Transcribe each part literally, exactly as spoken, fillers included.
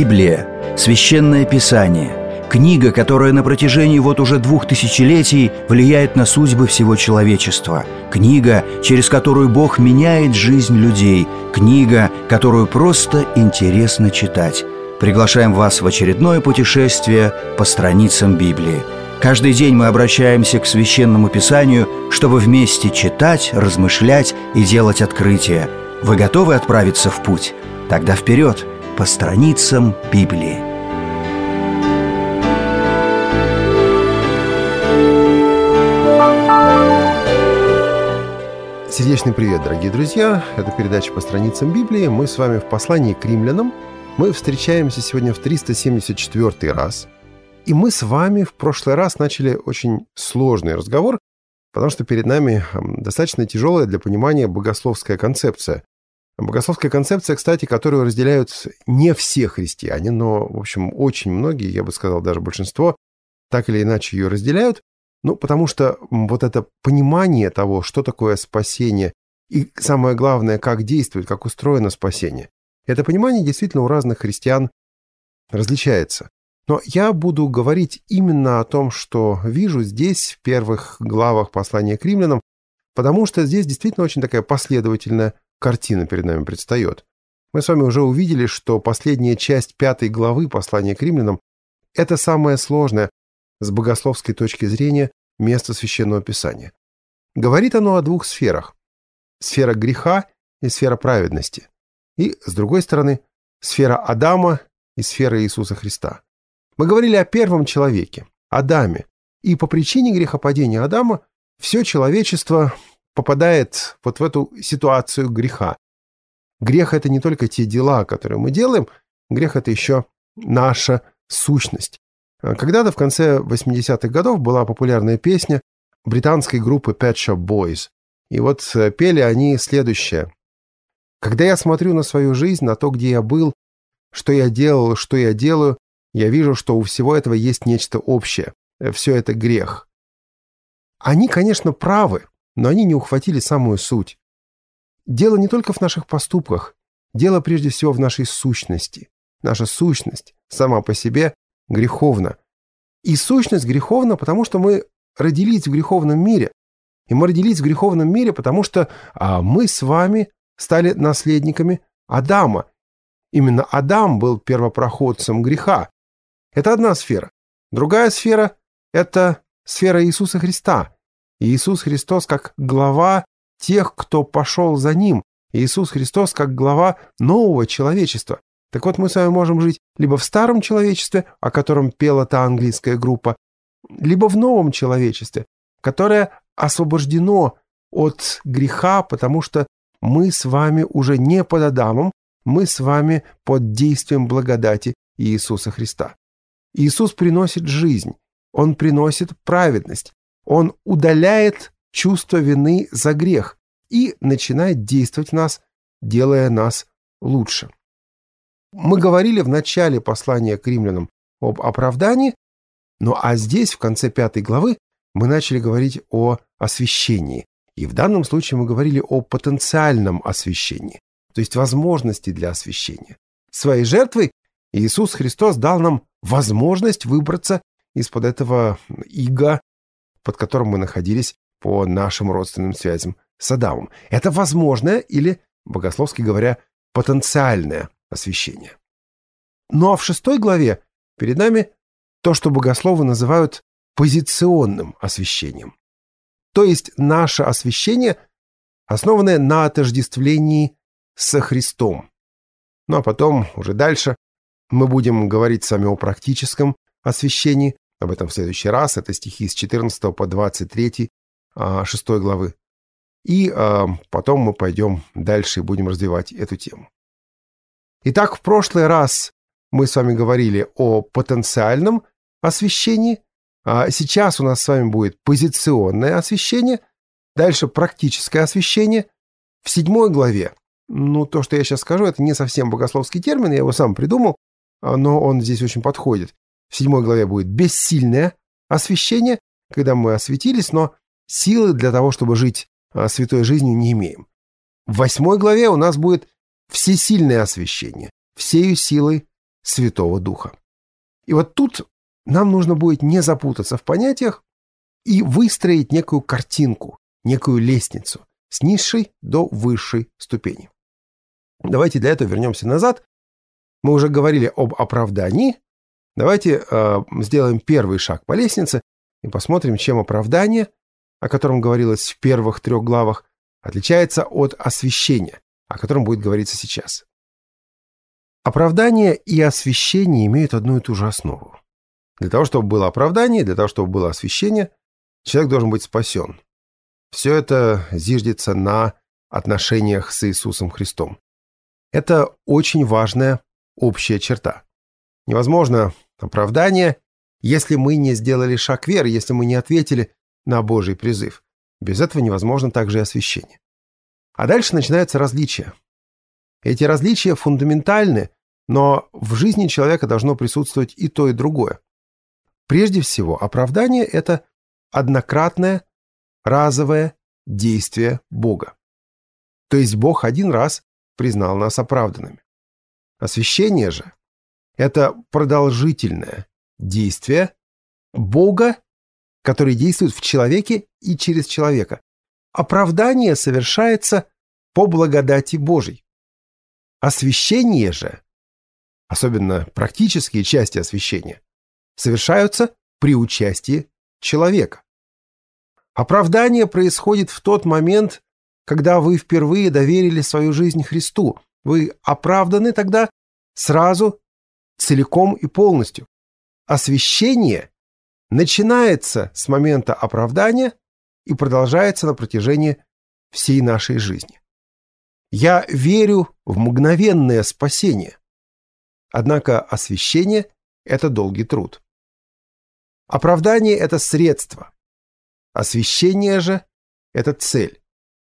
Библия – священное писание, книга, которая на протяжении вот уже двух тысячелетий влияет на судьбы всего человечества, книга, через которую Бог меняет жизнь людей, книга, которую просто интересно читать. Приглашаем вас в очередное путешествие по страницам Библии. Каждый день мы обращаемся к Священному Писанию, чтобы вместе читать, размышлять и делать открытия. Вы готовы отправиться в путь? Тогда вперед, по страницам Библии. Сердечный привет, дорогие друзья! Это передача «По страницам Библии». Мы с вами в послании к римлянам. Мы встречаемся сегодня в триста семьдесят четвёртый раз. И мы с вами в прошлый раз начали очень сложный разговор, потому что перед нами достаточно тяжелая для понимания богословская концепция. Богословская концепция, кстати, которую разделяют не все христиане, но, в общем, очень многие, я бы сказал, даже большинство, так или иначе ее разделяют. Ну, потому что вот это понимание того, что такое спасение, и самое главное, как действует, как устроено спасение, это понимание действительно у разных христиан различается. Но я буду говорить именно о том, что вижу здесь, в первых главах послания к римлянам, потому что здесь действительно очень такая последовательная картина перед нами предстает. Мы с вами уже увидели, что последняя часть пятой главы послания к римлянам – это самое сложное с богословской точки зрения место Священного Писания. Говорит оно о двух сферах – сфера греха и сфера праведности. И, с другой стороны, сфера Адама и сфера Иисуса Христа. Мы говорили о первом человеке, Адаме, и по причине грехопадения Адама все человечество попадает вот в эту ситуацию греха. Грех – это не только те дела, которые мы делаем, грех – это еще наша сущность. Когда-то в конце восьмидесятых годов была популярная песня британской группы Pet Shop Boys. И вот пели они следующее. «Когда я смотрю на свою жизнь, на то, где я был, что я делал, что я делаю, я вижу, что у всего этого есть нечто общее. Все это грех». Они, конечно, правы, но они не ухватили самую суть. Дело не только в наших поступках, дело прежде всего в нашей сущности. Наша сущность сама по себе греховна. И сущность греховна, потому что мы родились в греховном мире. И мы родились в греховном мире, потому что а, мы с вами стали наследниками Адама. Именно Адам был первопроходцем греха. Это одна сфера. Другая сфера – это сфера Иисуса Христа. И Иисус Христос как глава тех, кто пошел за Ним. Иисус Христос как глава нового человечества. Так вот, мы с вами можем жить либо в старом человечестве, о котором пела та английская группа, либо в новом человечестве, которое освобождено от греха, потому что мы с вами уже не под Адамом, мы с вами под действием благодати Иисуса Христа. Иисус приносит жизнь, Он приносит праведность, Он удаляет чувство вины за грех и начинает действовать в нас, делая нас лучше. Мы говорили в начале послания к римлянам об оправдании, ну а здесь, в конце пятой главы, мы начали говорить о освящении. И в данном случае мы говорили о потенциальном освящении, то есть возможности для освящения. Своей жертвой Иисус Христос дал нам возможность выбраться из-под этого ига, под которым мы находились по нашим родственным связям с Адамом. Это возможное или, богословски говоря, потенциальное освящение. Ну а в шестой главе перед нами то, что богословы называют позиционным освящением. То есть наше освящение, основанное на отождествлении со Христом. Ну а потом, уже дальше, мы будем говорить с вами о практическом освящении. Об этом в следующий раз. Это стихи с четырнадцатой по двадцать третью шестой главы. И а, потом мы пойдем дальше и будем развивать эту тему. Итак, в прошлый раз мы с вами говорили о потенциальном освящении, а сейчас у нас с вами будет позиционное освящение, дальше практическое освящение. В седьмой главе, ну то, что я сейчас скажу, это не совсем богословский термин, я его сам придумал, но он здесь очень подходит. В седьмой главе будет бессильное освящение, когда мы освятились, но силы для того, чтобы жить святой жизнью, не имеем. В восьмой главе у нас будет всесильное освящение, всею силой Святого Духа. И вот тут нам нужно будет не запутаться в понятиях и выстроить некую картинку, некую лестницу с низшей до высшей ступени. Давайте для этого вернемся назад. Мы уже говорили об оправдании. Давайте э, сделаем первый шаг по лестнице и посмотрим, чем оправдание, о котором говорилось в первых трех главах, отличается от освящения, о котором будет говориться сейчас. Оправдание и освящение имеют одну и ту же основу. Для того, чтобы было оправдание, для того, чтобы было освящение, человек должен быть спасен. Все это зиждется на отношениях с Иисусом Христом. Это очень важная общая черта. Невозможно оправдание, если мы не сделали шаг веры, если мы не ответили на Божий призыв. Без этого невозможно также и освящение. А дальше начинаются различия. Эти различия фундаментальны, но в жизни человека должно присутствовать и то, и другое. Прежде всего, оправдание – это однократное, разовое действие Бога. То есть Бог один раз признал нас оправданными. Освящение же – это продолжительное действие Бога, который действует в человеке и через человека. Оправдание совершается по благодати Божией. Освящение же, особенно практические части освящения, совершаются при участии человека. Оправдание происходит в тот момент, когда вы впервые доверили свою жизнь Христу. Вы оправданы тогда сразу, целиком и полностью. Освящение начинается с момента оправдания и продолжается на протяжении всей нашей жизни. Я верю в мгновенное спасение. Однако освящение – это долгий труд. Оправдание – это средство. Освящение же – это цель.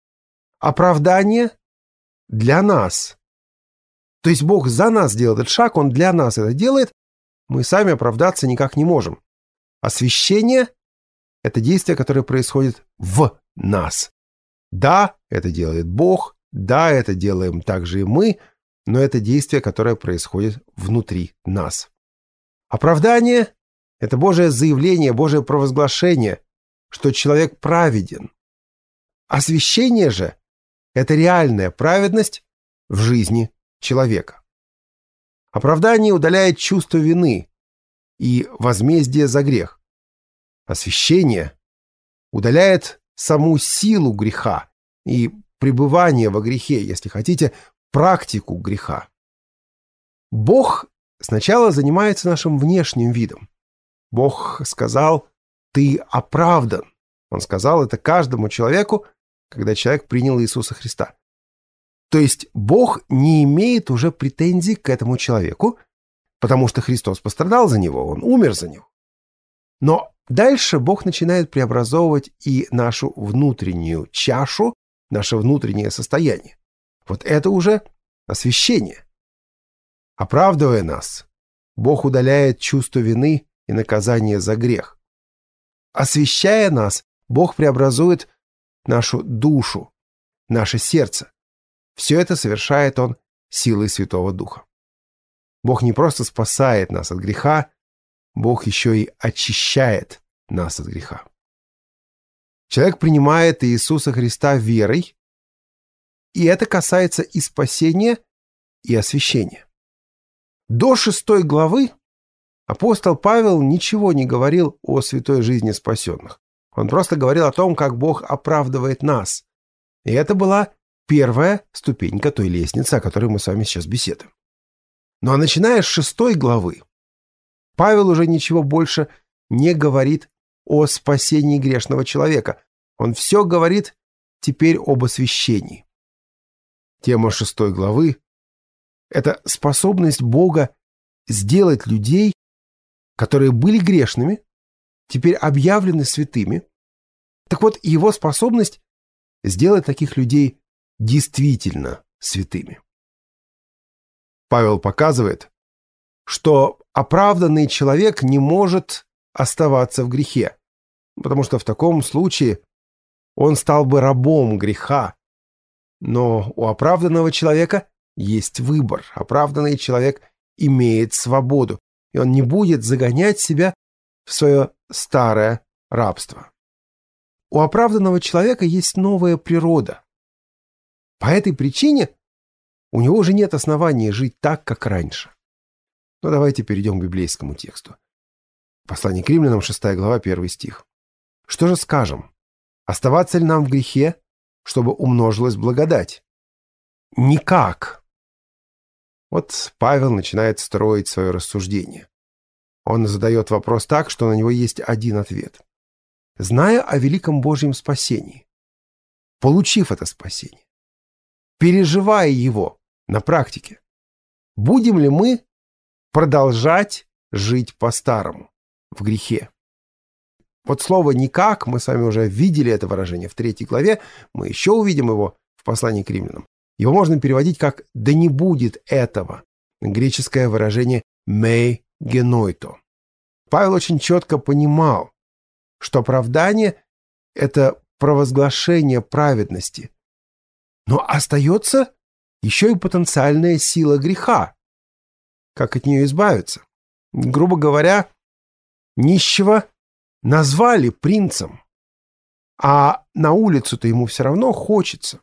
Оправдание для нас. То есть Бог за нас делает этот шаг, Он для нас это делает, мы сами оправдаться никак не можем. Освящение – это действие, которое происходит в нас. Да, это делает Бог, да, это делаем также и мы, но это действие, которое происходит внутри нас. Оправдание – это Божие заявление, Божие провозглашение, что человек праведен. Освящение же – это реальная праведность в жизни человека. Оправдание удаляет чувство вины и возмездие за грех. Освящение удаляет саму силу греха и пребывание во грехе, если хотите, практику греха. Бог сначала занимается нашим внешним видом. Бог сказал: «Ты оправдан». Он сказал это каждому человеку, когда человек принял Иисуса Христа. То есть Бог не имеет уже претензий к этому человеку, потому что Христос пострадал за него, Он умер за него. Но дальше Бог начинает преобразовывать и нашу внутреннюю чашу, наше внутреннее состояние. Вот это уже освящение. Оправдывая нас, Бог удаляет чувство вины и наказание за грех. Освящая нас, Бог преобразует нашу душу, наше сердце. Все это совершает Он силой Святого Духа. Бог не просто спасает нас от греха, Бог еще и очищает нас от греха. Человек принимает Иисуса Христа верой, и это касается и спасения, и освящения. До шестой главы апостол Павел ничего не говорил о святой жизни спасенных. Он просто говорил о том, как Бог оправдывает нас. И это была первая ступенька той лестницы, о которой мы с вами сейчас беседуем. Ну а начиная с шестой главы, Павел уже ничего больше не говорит о спасении грешного человека. Он все говорит теперь об освящении. Тема шестой главы – это способность Бога сделать людей, которые были грешными, теперь объявлены святыми. Так вот, его способность сделать таких людей действительно святыми. Павел показывает, что оправданный человек не может оставаться в грехе, потому что в таком случае он стал бы рабом греха. Но у оправданного человека есть выбор. Оправданный человек имеет свободу, и он не будет загонять себя в свое старое рабство. У оправданного человека есть новая природа. По этой причине у него уже нет оснований жить так, как раньше. Но давайте перейдем к библейскому тексту. Послание к Римлянам, шестая глава, первый стих. «Что же скажем? Оставаться ли нам в грехе, чтобы умножилась благодать? Никак». Вот Павел начинает строить свое рассуждение. Он задает вопрос так, что на него есть один ответ. Зная о великом Божьем спасении, получив это спасение, переживая его на практике, будем ли мы продолжать жить по-старому, в грехе? Вот слово «никак», мы с вами уже видели это выражение в третьей главе, мы еще увидим его в послании к Римлянам. Его можно переводить как «да не будет этого». Греческое выражение «мей генойто». Павел очень четко понимал, что оправдание — это провозглашение праведности. Но остается еще и потенциальная сила греха. Как от нее избавиться? Грубо говоря, нищего назвали принцем, а на улицу-то ему все равно хочется.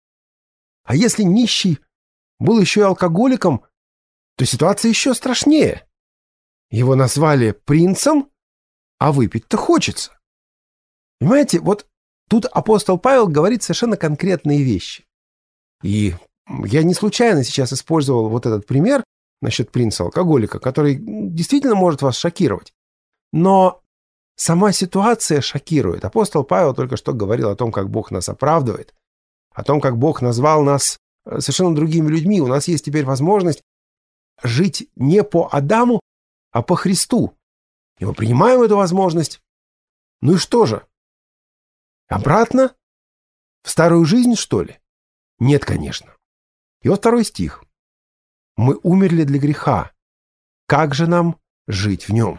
А если нищий был еще и алкоголиком, то ситуация еще страшнее. Его назвали принцем, а выпить-то хочется. Понимаете, вот тут апостол Павел говорит совершенно конкретные вещи. И я не случайно сейчас использовал вот этот пример насчет принца-алкоголика, который действительно может вас шокировать. Но сама ситуация шокирует. Апостол Павел только что говорил о том, как Бог нас оправдывает, о том, как Бог назвал нас совершенно другими людьми. У нас есть теперь возможность жить не по Адаму, а по Христу. И мы принимаем эту возможность. Ну и что же? Обратно? В старую жизнь, что ли? Нет, конечно. И вот второй стих. «Мы умерли для греха. Как же нам жить в нем?»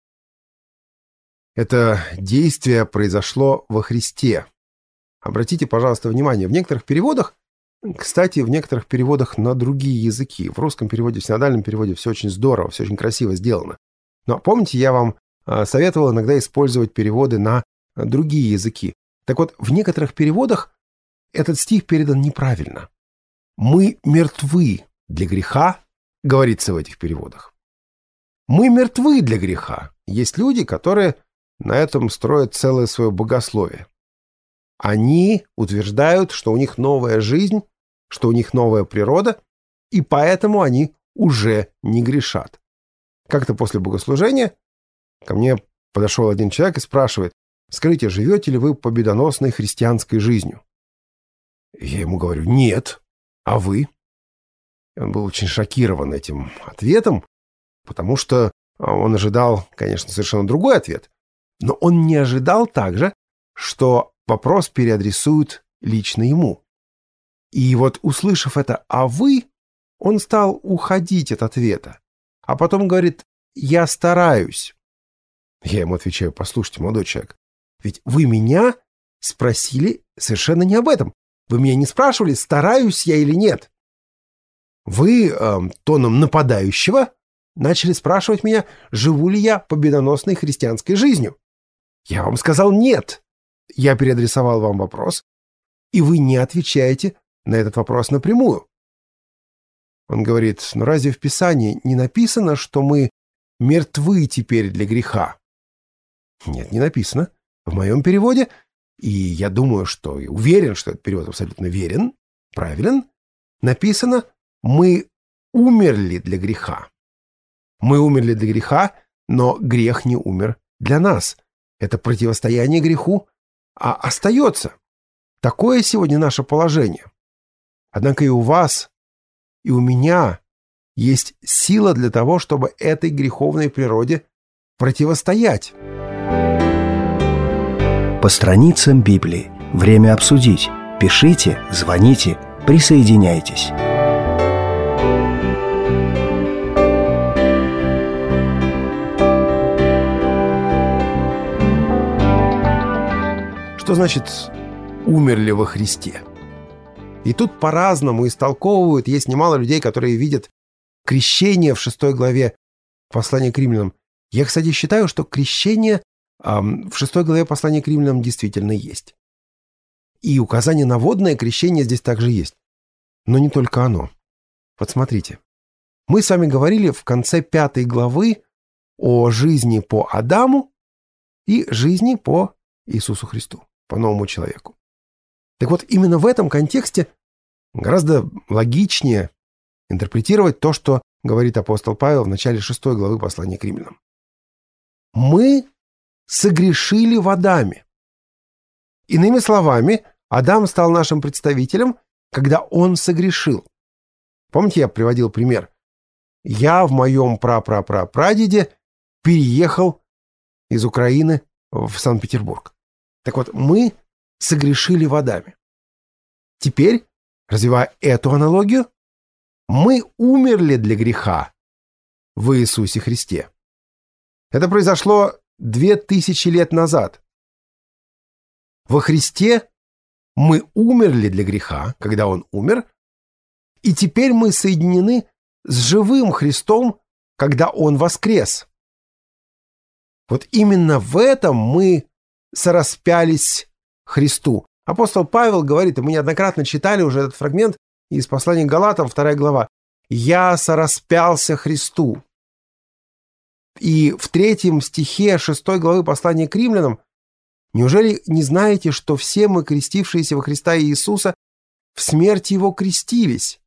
Это действие произошло во Христе. Обратите, пожалуйста, внимание, в некоторых переводах, кстати, в некоторых переводах на другие языки, в русском переводе, в синодальном переводе все очень здорово, все очень красиво сделано. Но помните, я вам советовал иногда использовать переводы на другие языки. Так вот, в некоторых переводах этот стих передан неправильно. «Мы мертвы для греха», говорится в этих переводах. «Мы мертвы для греха». Есть люди, которые на этом строят целое свое богословие. Они утверждают, что у них новая жизнь, что у них новая природа, и поэтому они уже не грешат. Как-то после богослужения ко мне подошел один человек и спрашивает: «Скажите, живете ли вы победоносной христианской жизнью?» Я ему говорю: «Нет. А вы?» И он был очень шокирован этим ответом, потому что он ожидал, конечно, совершенно другой ответ. Но он не ожидал также, что вопрос переадресуют лично ему. И вот, услышав это «а вы», он стал уходить от ответа. А потом говорит: «Я стараюсь». Я ему отвечаю: «Послушайте, молодой человек, ведь вы меня спросили совершенно не об этом. Вы меня не спрашивали, стараюсь я или нет. Вы э, тоном нападающего начали спрашивать меня, живу ли я победоносной христианской жизнью. Я вам сказал нет. Я переадресовал вам вопрос, и вы не отвечаете на этот вопрос напрямую». Он говорит: «Ну разве в Писании не написано, что мы мертвы теперь для греха?» Нет, не написано. В моем переводе, и я думаю, что и уверен, что этот перевод абсолютно верен, правилен, написано: мы умерли для греха. Мы умерли для греха, но грех не умер для нас. Это противостояние греху, а остается. Такое сегодня наше положение. Однако и у вас, и у меня есть сила для того, чтобы этой греховной природе противостоять. По страницам Библии. Время обсудить. Пишите, звоните, присоединяйтесь. Что значит «умерли во Христе»? И тут по-разному истолковывают. Есть немало людей, которые видят крещение в шестой главе послания к римлянам. Я, кстати, считаю, что крещение эм, в шестой главе послания к римлянам действительно есть. И указание на водное крещение здесь также есть. Но не только оно. Вот смотрите. Мы с вами говорили в конце пятой главы о жизни по Адаму и жизни по Иисусу Христу, по новому человеку. Так вот, именно в этом контексте гораздо логичнее интерпретировать то, что говорит апостол Павел в начале шестой главы послания к римлянам. Мы согрешили в Адаме. Иными словами, Адам стал нашим представителем, когда он согрешил. Помните, я приводил пример? Я в моем прапрапрапрадеде переехал из Украины в Санкт-Петербург. Так вот, мы согрешили в Адаме. Теперь, развивая эту аналогию, мы умерли для греха в Иисусе Христе. Это произошло две тысячи лет назад. Во Христе мы умерли для греха, когда Он умер, и теперь мы соединены с живым Христом, когда Он воскрес. Вот именно в этом мы сораспялись Христу. Апостол Павел говорит, и мы неоднократно читали уже этот фрагмент из послания к Галатам, вторая глава. «Я сораспялся Христу». И в третьем стихе шестой главы послания к римлянам: «Неужели не знаете, что все мы, крестившиеся во Христа Иисуса, в смерть Его крестились?»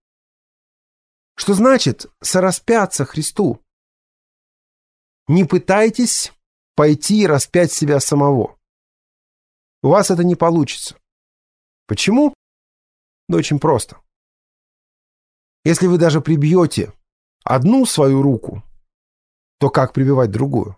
Что значит сораспяться Христу? Не пытайтесь пойти и распять себя самого. У вас это не получится. Почему? Да очень просто. Если вы даже прибьете одну свою руку, то как прибивать другую?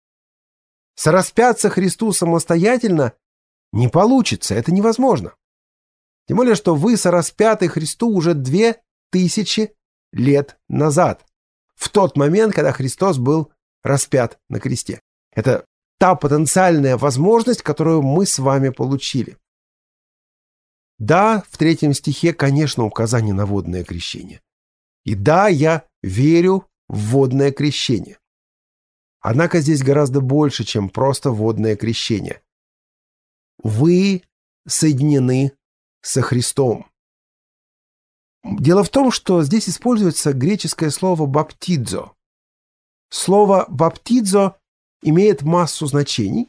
Сораспяться Христу самостоятельно не получится, это невозможно. Тем более, что вы сораспяты Христу уже две тысячи лет назад, в тот момент, когда Христос был распят на кресте. Это та потенциальная возможность, которую мы с вами получили. Да, в третьем стихе, конечно, указание на водное крещение. И да, я верю в водное крещение. Однако здесь гораздо больше, чем просто водное крещение. Вы соединены со Христом. Дело в том, что здесь используется греческое слово «баптидзо». Слово «баптидзо» имеет массу значений,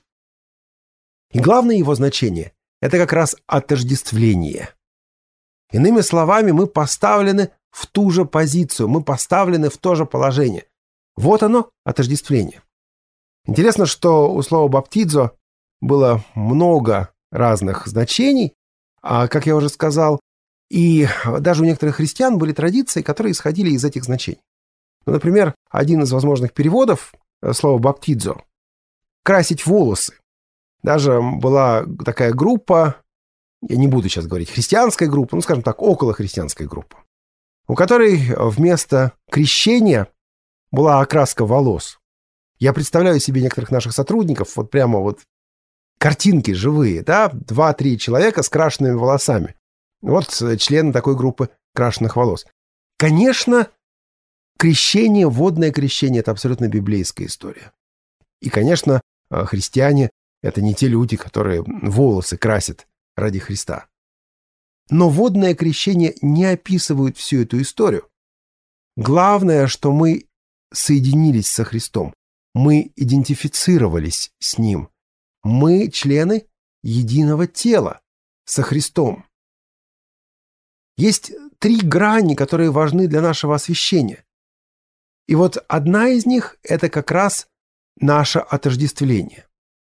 и главное его значение – это как раз отождествление. Иными словами, мы поставлены в ту же позицию, мы поставлены в то же положение. Вот оно, отождествление. Интересно, что у слова «баптидзо» было много разных значений, а, как я уже сказал, и даже у некоторых христиан были традиции, которые исходили из этих значений. Ну, например, один из возможных переводов слова «баптидзо» — «красить волосы». Даже была такая группа, я не буду сейчас говорить христианская группа, ну, скажем так, околохристианская группа, у которой вместо крещения была окраска волос. Я представляю себе некоторых наших сотрудников, вот прямо вот картинки живые, да, два-три человека с крашенными волосами. Вот члены такой группы крашеных волос. Конечно, крещение, водное крещение – это абсолютно библейская история. И, конечно, христиане – это не те люди, которые волосы красят ради Христа. Но водное крещение не описывает всю эту историю. Главное, что мы соединились со Христом. Мы идентифицировались с Ним. Мы члены единого тела со Христом. Есть три грани, которые важны для нашего освящения. И вот одна из них – это как раз наше отождествление.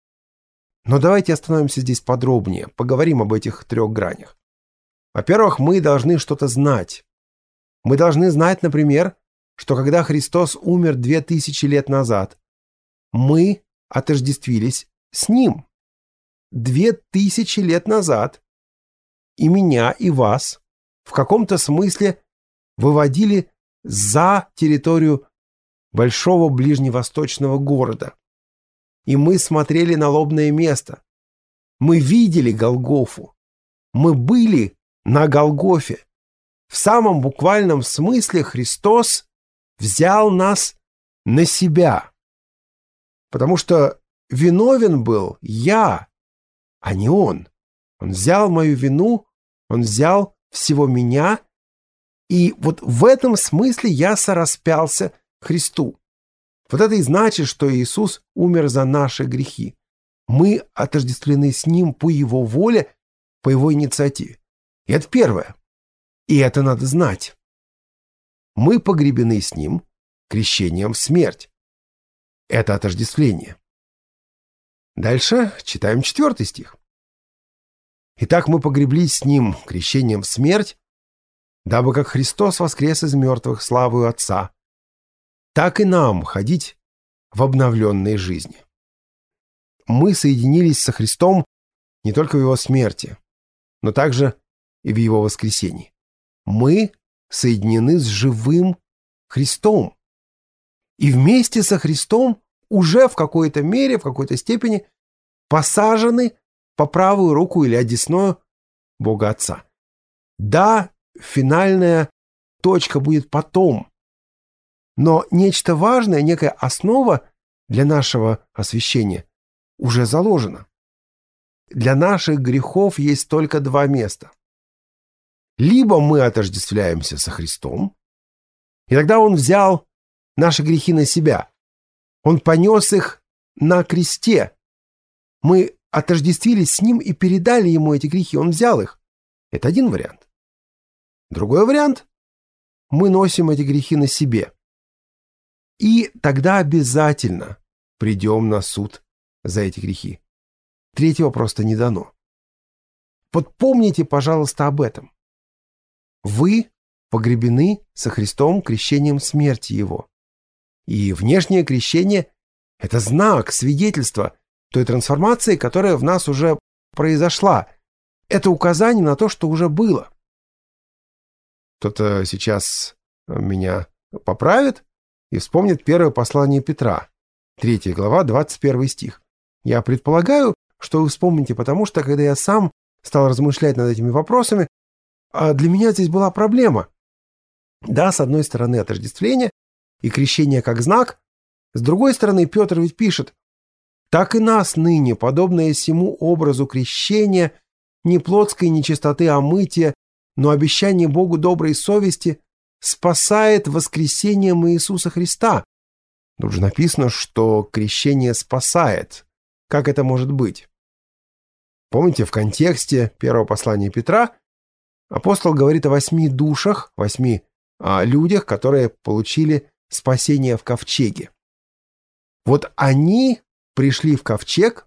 Но давайте остановимся здесь подробнее, поговорим об этих трех гранях. Во-первых, мы должны что-то знать. Мы должны знать, например, что когда Христос умер две тысячи лет назад, мы отождествились с Ним. Две тысячи лет назад и меня, и вас в каком-то смысле выводили за территорию большого ближневосточного города. И мы смотрели на лобное место. Мы видели Голгофу. Мы были на Голгофе. В самом буквальном смысле Христос взял нас на себя. Потому что виновен был я, а не Он. Он взял мою вину, Он взял всего меня, и вот в этом смысле я сораспялся Христу. Вот это и значит, что Иисус умер за наши грехи. Мы отождествлены с Ним по Его воле, по Его инициативе. И это первое. И это надо знать. Мы погребены с Ним крещением в смерть. Это отождествление. Дальше читаем четвертый стих. «Итак, мы погреблись с Ним крещением в смерть, дабы как Христос воскрес из мертвых славою Отца, так и нам ходить в обновленной жизни». Мы соединились со Христом не только в Его смерти, но также и в Его воскресении. Мы соединены с живым Христом. И вместе со Христом уже в какой-то мере, в какой-то степени посажены по правую руку или одесную Бога Отца. Да, финальная точка будет потом, но нечто важное, некая основа для нашего освящения уже заложено. Для наших грехов есть только два места. Либо мы отождествляемся со Христом, и тогда Он взял наши грехи на себя. Он понес их на кресте. Мы отождествились с Ним и передали Ему эти грехи. Он взял их. Это один вариант. Другой вариант. Мы носим эти грехи на себе. И тогда обязательно придем на суд за эти грехи. Третьего просто не дано. Вот помните, пожалуйста, об этом. Вы погребены со Христом крещением смерти Его. И внешнее крещение – это знак, свидетельство той трансформации, которая в нас уже произошла. Это указание на то, что уже было. Кто-то сейчас меня поправит и вспомнит первое послание Петра, третья глава, двадцать первый стих. Я предполагаю, что вы вспомните, потому что, когда я сам стал размышлять над этими вопросами, для меня здесь была проблема. Да, с одной стороны, отождествление и крещение как знак, с другой стороны, Петр ведь пишет: «Так и нас ныне, подобное сему образу крещения, не плотской нечистоты омытия, но обещание Богу доброй совести спасает воскресением Иисуса Христа». Тут же написано, что крещение спасает. Как это может быть? Помните, в контексте первого послания Петра апостол говорит о восьми душах, восьми а, людях, которые получили спасение в ковчеге. Вот они пришли в ковчег,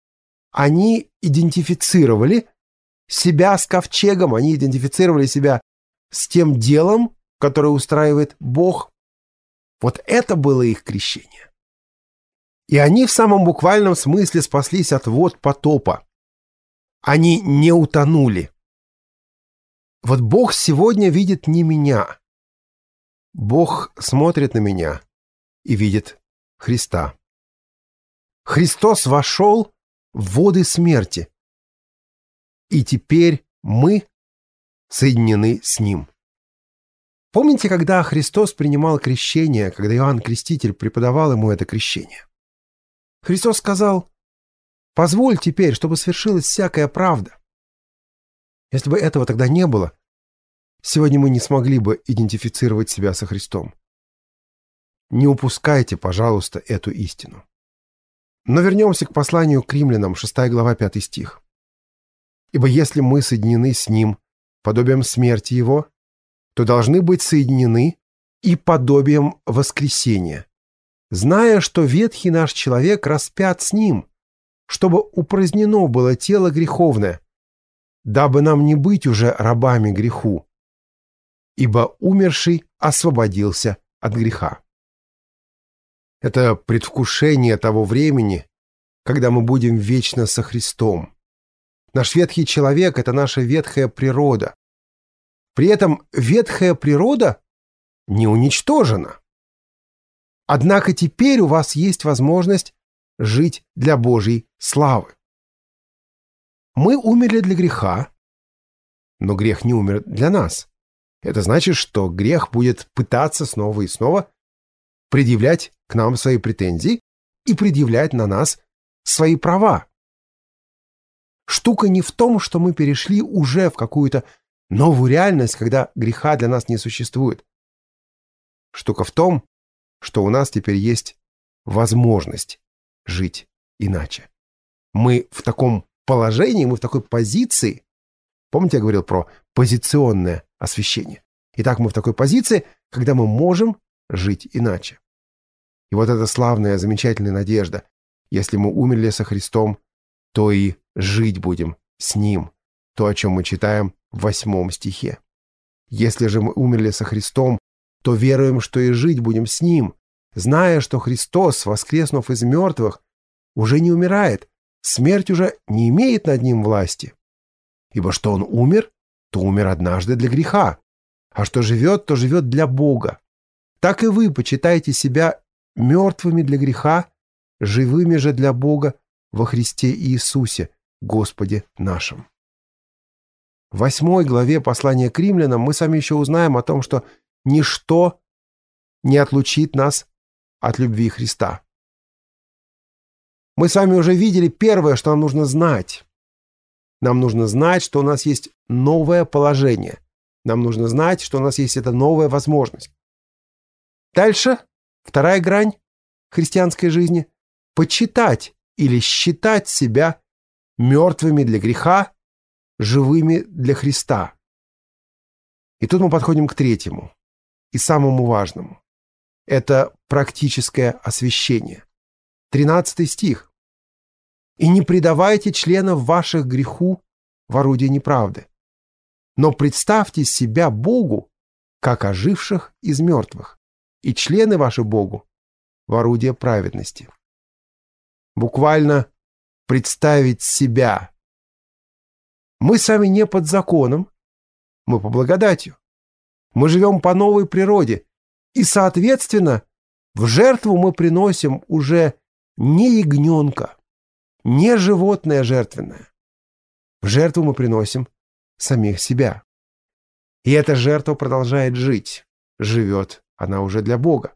они идентифицировали себя с ковчегом, они идентифицировали себя с тем делом, которое устраивает Бог. Вот это было их крещение. И они в самом буквальном смысле спаслись от вод потопа. Они не утонули. Вот Бог сегодня видит не меня. Бог смотрит на меня и видит Христа. Христос вошел в воды смерти. И теперь мы соединены с Ним. Помните, когда Христос принимал крещение, когда Иоанн Креститель преподавал ему это крещение? Христос сказал: «Позволь теперь, чтобы свершилась всякая правда». Если бы этого тогда не было, сегодня мы не смогли бы идентифицировать себя со Христом. Не упускайте, пожалуйста, эту истину. Но вернемся к посланию к римлянам, шестая глава, пятый стих. «Ибо если мы соединены с Ним подобием смерти Его, то должны быть соединены и подобием воскресения, зная, что ветхий наш человек распят с Ним, чтобы упразднено было тело греховное, дабы нам не быть уже рабами греху, ибо умерший освободился от греха». Это предвкушение того времени, когда мы будем вечно со Христом. Наш ветхий человек – это наша ветхая природа. При этом ветхая природа не уничтожена. Однако теперь у вас есть возможность жить для Божьей славы. Мы умерли для греха, но грех не умер для нас. Это значит, что грех будет пытаться снова и снова предъявлять к нам свои претензии и предъявлять на нас свои права. Штука не в том, что мы перешли уже в какую-то новую реальность, когда греха для нас не существует. Штука в том, что у нас теперь есть возможность жить иначе. Мы в таком положении, мы в такой позиции. Помните, я говорил про позиционное освящение? Итак, мы в такой позиции, когда мы можем жить иначе. И вот эта славная, замечательная надежда. Если мы умерли со Христом, то и жить будем с Ним. То, о чем мы читаем в восьмом стихе. Если же мы умерли со Христом, то веруем, что и жить будем с Ним, зная, что Христос, воскреснув из мертвых, уже не умирает, смерть уже не имеет над Ним власти. Ибо что Он умер, то умер однажды для греха, а что живет, то живет для Бога. Так и вы почитайте себя мертвыми для греха, живыми же для Бога во Христе Иисусе, Господе нашим. В восьмой главе послания к римлянам мы сами еще узнаем о том, что ничто не отлучит нас от любви Христа. Мы с вами уже видели первое, что нам нужно знать. Нам нужно знать, что у нас есть новое положение. Нам нужно знать, что у нас есть эта новая возможность. Дальше, вторая грань христианской жизни – почитать или считать себя мертвыми для греха, живыми для Христа. И тут мы подходим к третьему и самому важному. Это практическое освящение. тринадцатый стих. «И не предавайте членов ваших греху в орудие неправды, но представьте себя Богу, как оживших из мертвых, и члены ваши Богу в орудие праведности». Буквально представить себя. Мы сами не под законом, мы по благодатью. Мы живем по новой природе, и, соответственно, в жертву мы приносим уже не ягненка, не животное жертвенное. В жертву мы приносим самих себя. И эта жертва продолжает жить. Живет она уже для Бога.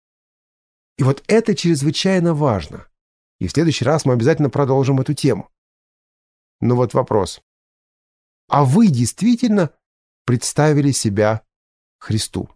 И вот это чрезвычайно важно. И в следующий раз мы обязательно продолжим эту тему. Но вот вопрос. А вы действительно представили себя Христу?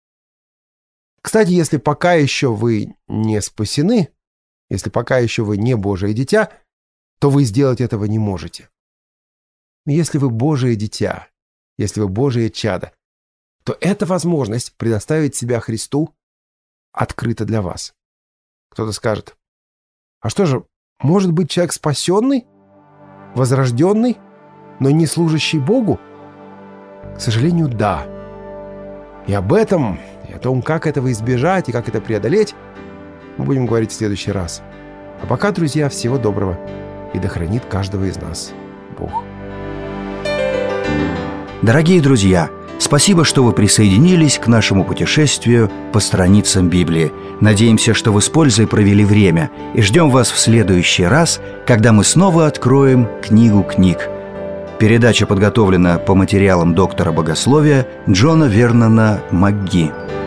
Кстати, если пока еще вы не спасены, если пока еще вы не Божие дитя, то вы сделать этого не можете. Но если вы Божие дитя, если вы Божие чадо, то эта возможность предоставить себя Христу открыта для вас. Кто-то скажет: а что же, может быть человек спасенный, возрожденный, но не служащий Богу? К сожалению, да. И об этом, и о том, как этого избежать и как это преодолеть, мы будем говорить в следующий раз. А пока, друзья, всего доброго, и да хранит каждого из нас Бог. Дорогие друзья, спасибо, что вы присоединились к нашему путешествию по страницам Библии. Надеемся, что вы с пользой провели время, и ждем вас в следующий раз, когда мы снова откроем книгу книг. Передача подготовлена по материалам доктора богословия Джона Вернона МакГи.